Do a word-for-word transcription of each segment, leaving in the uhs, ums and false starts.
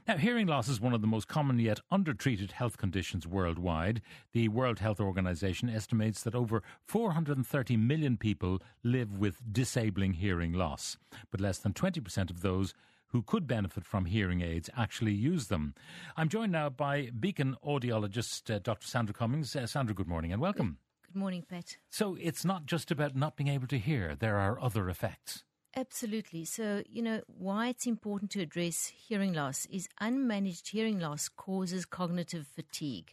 Now, hearing loss is one of the most common yet undertreated health conditions worldwide. The World Health Organization estimates that over four hundred thirty million people live with disabling hearing loss, but less than twenty percent of those who could benefit from hearing aids actually use them. I'm joined now by Beacon audiologist uh, Doctor Sandra Cummings. Uh, Sandra, good morning and welcome. Good morning, Pat. So it's not just about not being able to hear. There are other effects. Absolutely. So, you know, why it's important to address hearing loss is unmanaged hearing loss causes cognitive fatigue.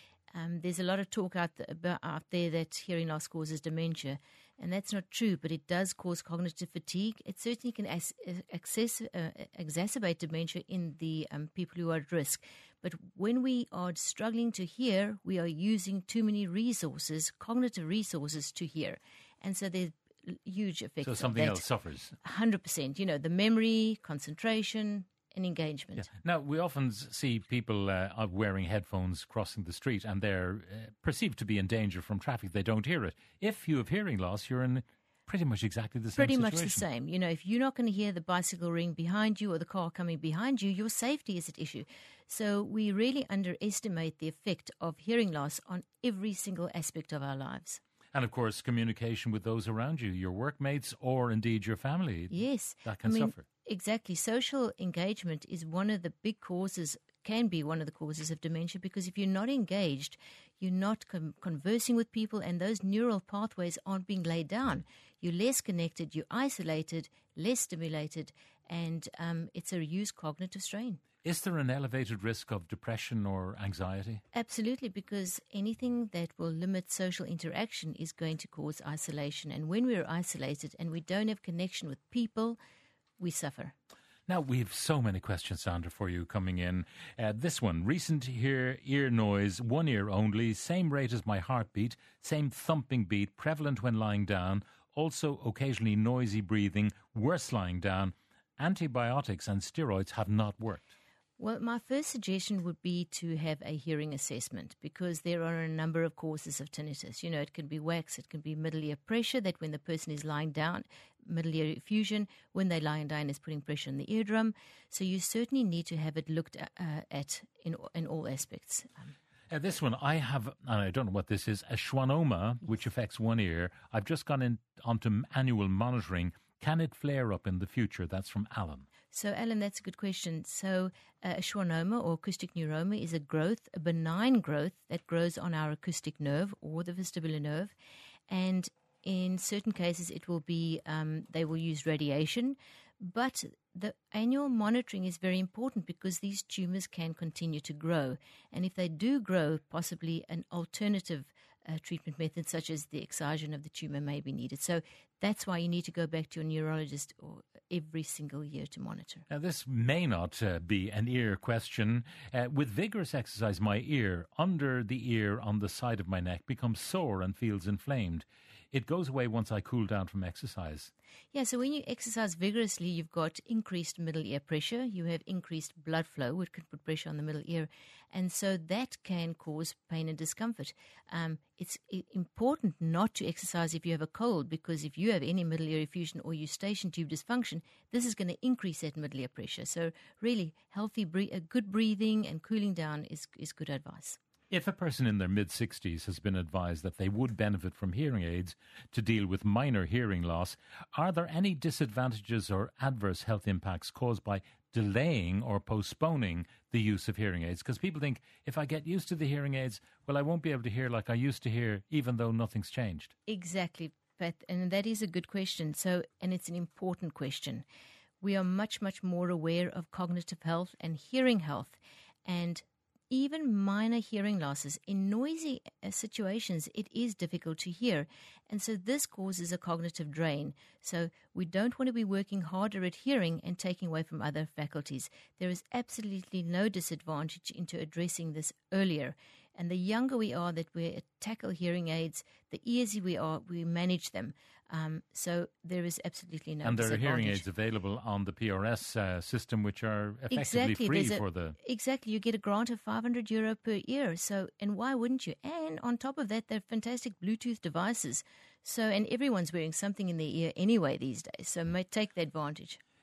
Um, there's a lot of talk out, th- about, out there that hearing loss causes dementia, and that's not true, but it does cause cognitive fatigue. It certainly can as- access, uh, exacerbate dementia in the um, people who are at risk. But when we are struggling to hear, we are using too many resources, cognitive resources to hear. And so there's huge effects. So something else suffers. one hundred percent. You know, the memory, concentration, and engagement. Yeah. Now, we often see people uh, wearing headphones crossing the street and they're uh, perceived to be in danger from traffic. They don't hear it. If you have hearing loss, you're in pretty much exactly the same Pretty situation. much the same. You know, if you're not going to hear the bicycle ring behind you or the car coming behind you, your safety is at issue. So we really underestimate the effect of hearing loss on every single aspect of our lives. And, of course, communication with those around you, your workmates or indeed your family. Yes. That can I mean, suffer. Exactly. Social engagement is one of the big causes, can be one of the causes of dementia, because if you're not engaged, you're not com- conversing with people and those neural pathways aren't being laid down. You're less connected, you're isolated, less stimulated, and um, it's a reduced cognitive strain. Is there an elevated risk of depression or anxiety? Absolutely, because anything that will limit social interaction is going to cause isolation. And when we're isolated and we don't have connection with people, we suffer. Now, we have so many questions, Sandra, for you coming in. Uh, this one, recent ear, ear noise, one ear only, same rate as my heartbeat, same thumping beat, prevalent when lying down, also occasionally noisy breathing, worse lying down. Antibiotics and steroids have not worked. Well, my first suggestion would be to have a hearing assessment, because there are a number of causes of tinnitus. You know, it can be wax, it can be middle ear pressure, that when the person is lying down, middle ear effusion, when they're lying down is putting pressure on the eardrum. So you certainly need to have it looked uh, at in, in all aspects. Um, Uh, this one, I have, and I don't know what this is, a schwannoma, yes, which affects one ear. I've just gone in onto annual monitoring. Can it flare up in the future? That's from Alan. So, Alan, that's a good question. So, uh, a schwannoma or acoustic neuroma is a growth, a benign growth that grows on our acoustic nerve or the vestibular nerve. And in certain cases, it will be, um, they will use radiation. But the annual monitoring is very important because these tumors can continue to grow. And if they do grow, possibly an alternative uh, treatment method, such as the excision of the tumor, may be needed. So that's why you need to go back to your neurologist or every single year to monitor. Now, this may not uh, be an ear question. Uh, with vigorous exercise, my ear, under the ear on the side of my neck, becomes sore and feels inflamed. It goes away once I cool down from exercise. Yeah, so when you exercise vigorously, you've got increased middle ear pressure, you have increased blood flow, which can put pressure on the middle ear, and so that can cause pain and discomfort. Um, it's important not to exercise if you have a cold, because if you have any middle ear effusion or eustachian tube dysfunction, this is going to increase that middle ear pressure. So really, healthy, bre- good breathing and cooling down is, is good advice. If a person in their mid-sixties has been advised that they would benefit from hearing aids to deal with minor hearing loss, are there any disadvantages or adverse health impacts caused by delaying or postponing the use of hearing aids? Because people think, if I get used to the hearing aids, well, I won't be able to hear like I used to hear, even though nothing's changed. Exactly, Pat, and that is a good question. So, and it's an important question. We are much, much more aware of cognitive health and hearing health, and even minor hearing losses. In noisy situations, it is difficult to hear. And so this causes a cognitive drain. So we don't want to be working harder at hearing and taking away from other faculties. There is absolutely no disadvantage into addressing this earlier. And the younger we are that we tackle hearing aids, the easier we are, we manage them. Um, so there is absolutely no and there are disadvantage. hearing aids available on the P R S uh, system, which are effectively exactly. free a, for the... Exactly. You get a grant of five hundred euro per year. So, and why wouldn't you? And on top of that, they're fantastic Bluetooth devices. So, and everyone's wearing something in their ear anyway these days. So, may take the advantage.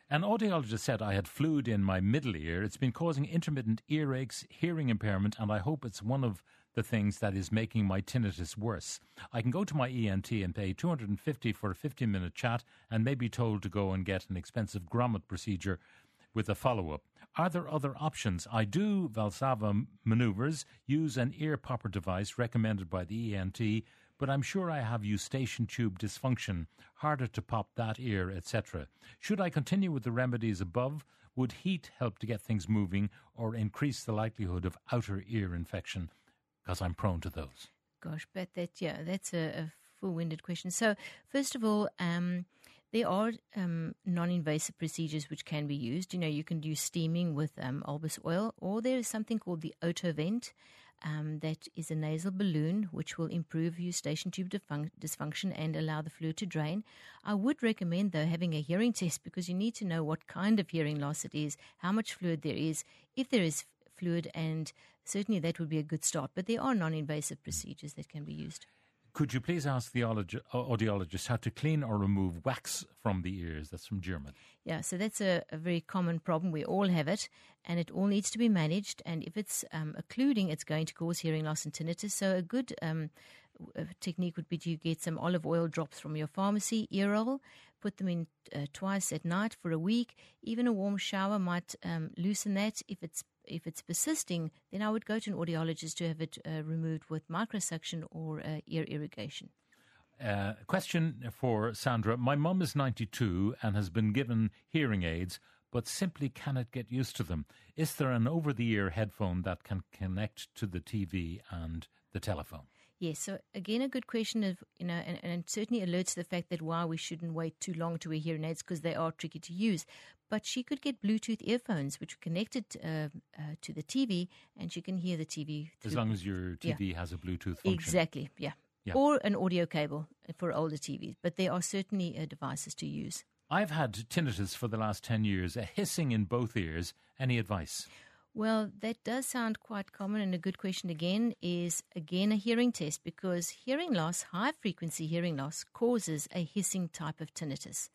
An audiologist said I had fluid in my middle ear. It's been causing intermittent earaches, hearing impairment, and I hope it's one of the things that is making my tinnitus worse. I can go to my E N T and pay two hundred fifty dollars for a fifteen minute chat and may be told to go and get an expensive grommet procedure with a follow-up. Are there other options? I do Valsalva manoeuvres, use an ear popper device recommended by the E N T, but I'm sure I have eustachian tube dysfunction, harder to pop that ear, et cetera. Should I continue with the remedies above? Would heat help to get things moving or increase the likelihood of outer ear infection? Because I'm prone to those. Gosh, but that, yeah, that's a, a full-winded question. So, first of all, um, there are um, non-invasive procedures which can be used. You know, you can do steaming with um, Albus oil, or there is something called the Otovent. Um, that is a nasal balloon which will improve eustachian tube defun- dysfunction and allow the fluid to drain. I would recommend, though, having a hearing test because you need to know what kind of hearing loss it is, how much fluid there is, if there is fluid, and certainly that would be a good start. But there are non-invasive procedures that can be used. Could you please ask the audiologist how to clean or remove wax from the ears? That's from German. Yeah, so that's a, a very common problem. We all have it, and it all needs to be managed. And if it's um, occluding, it's going to cause hearing loss and tinnitus. So a good um, a technique would be to get some olive oil drops from your pharmacy, ear roll, put them in uh, twice at night for a week. Even a warm shower might um, loosen that. If it's If it's persisting, then I would go to an audiologist to have it uh, removed with microsuction or uh, ear irrigation. Uh, question for Sandra. My mum is ninety-two and has been given hearing aids, but simply cannot get used to them. Is there an over-the-ear headphone that can connect to the T V and the telephone? Yes, so again, a good question of, you know, and, and it certainly alerts to the fact that why we shouldn't wait too long to wear hearing aids because they are tricky to use. But she could get Bluetooth earphones, which are connected uh, uh, to the T V, and she can hear the T V. As long as your T V yeah. has a Bluetooth function. Exactly, yeah. yeah. Or an audio cable for older T Vs. But there are certainly uh, devices to use. I've had tinnitus for the last ten years, a hissing in both ears. Any advice? Well, that does sound quite common, and a good question again is, again, a hearing test, because hearing loss, high-frequency hearing loss, causes a hissing type of tinnitus.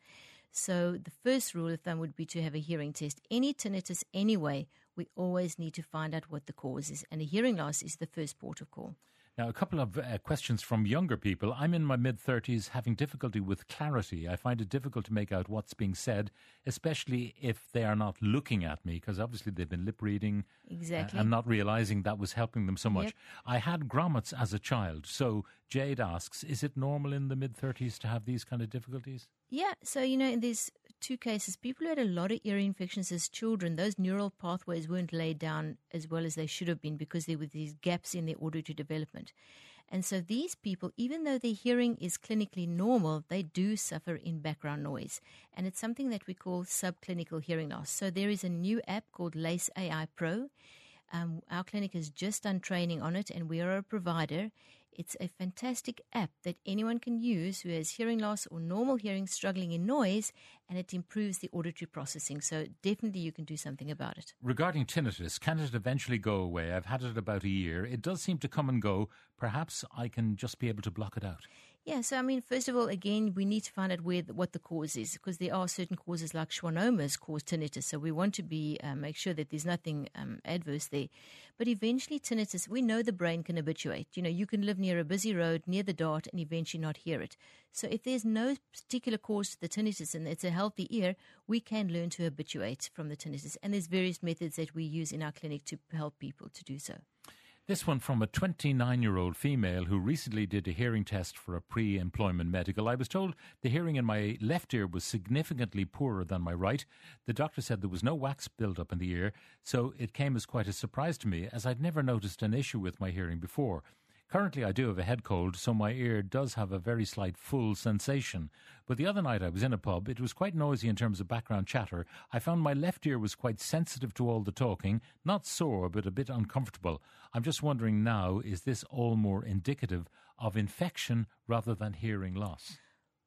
So the first rule of thumb would be to have a hearing test. Any tinnitus anyway, we always need to find out what the cause is, and a hearing loss is the first port of call. Now, a couple of uh, questions from younger people. I'm in my mid-thirties having difficulty with clarity. I find it difficult to make out what's being said, especially if they are not looking at me, because obviously they've been lip-reading exactly. uh, and not realising that was helping them so much. Yep. I had grommets as a child. So Jade asks, is it normal in the mid-thirties to have these kind of difficulties? Yeah, so, you know, there's two cases. People who had a lot of ear infections as children, those neural pathways weren't laid down as well as they should have been because there were these gaps in their auditory development. And so these people, even though their hearing is clinically normal, they do suffer in background noise. And it's something that we call subclinical hearing loss. So there is a new app called Lace A I Pro. Um, our clinic has just done training on it, and we are a provider. It's a fantastic app that anyone can use who has hearing loss or normal hearing struggling in noise, and it improves the auditory processing. So definitely you can do something about it. Regarding tinnitus, can it eventually go away? I've had it about a year. It does seem to come and go. Perhaps I can just be able to block it out. Yeah, so I mean, first of all, again, we need to find out where the, what the cause is, because there are certain causes like schwannomas cause tinnitus. So we want to be uh, make sure that there's nothing um, adverse there. But eventually, tinnitus, we know the brain can habituate. You know, you can live near a busy road, near the dart, and eventually not hear it. So if there's no particular cause to the tinnitus and it's a healthy ear, we can learn to habituate from the tinnitus. And there's various methods that we use in our clinic to help people to do so. This one from a twenty-nine-year-old female who recently did a hearing test for a pre-employment medical. I was told the hearing in my left ear was significantly poorer than my right. The doctor said there was no wax build-up in the ear, so it came as quite a surprise to me, as I'd never noticed an issue with my hearing before. Currently, I do have a head cold, so my ear does have a very slight full sensation. But the other night I was in a pub. It was quite noisy in terms of background chatter. I found my left ear was quite sensitive to all the talking, not sore, but a bit uncomfortable. I'm just wondering now, is this all more indicative of infection rather than hearing loss?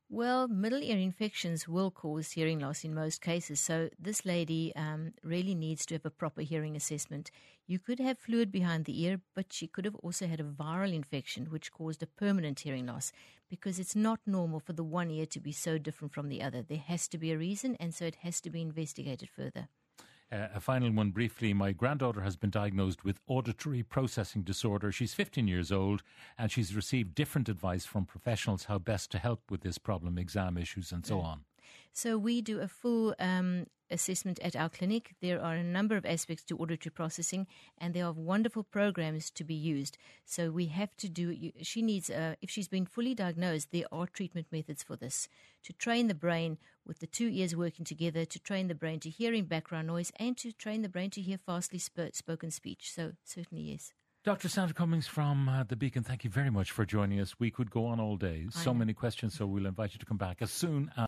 Well, middle ear infections will cause hearing loss in most cases. So this lady um, really needs to have a proper hearing assessment. You could have fluid behind the ear, but she could have also had a viral infection which caused a permanent hearing loss, because it's not normal for the one ear to be so different from the other. There has to be a reason, and so it has to be investigated further. Uh, a final one briefly. My granddaughter has been diagnosed with auditory processing disorder. She's fifteen years old and she's received different advice from professionals how best to help with this problem, exam issues and so on. So we do a full um, assessment at our clinic. There are a number of aspects to auditory processing, and there are wonderful programs to be used. So we have to do, she needs, uh, if she's been fully diagnosed, there are treatment methods for this, to train the brain with the two ears working together, to train the brain to hearing background noise, and to train the brain to hear fastly sp- spoken speech. So certainly yes. Doctor Sandra Cummings from uh, The Beacon, thank you very much for joining us. We could go on all day. So many questions, so we'll invite you to come back as soon as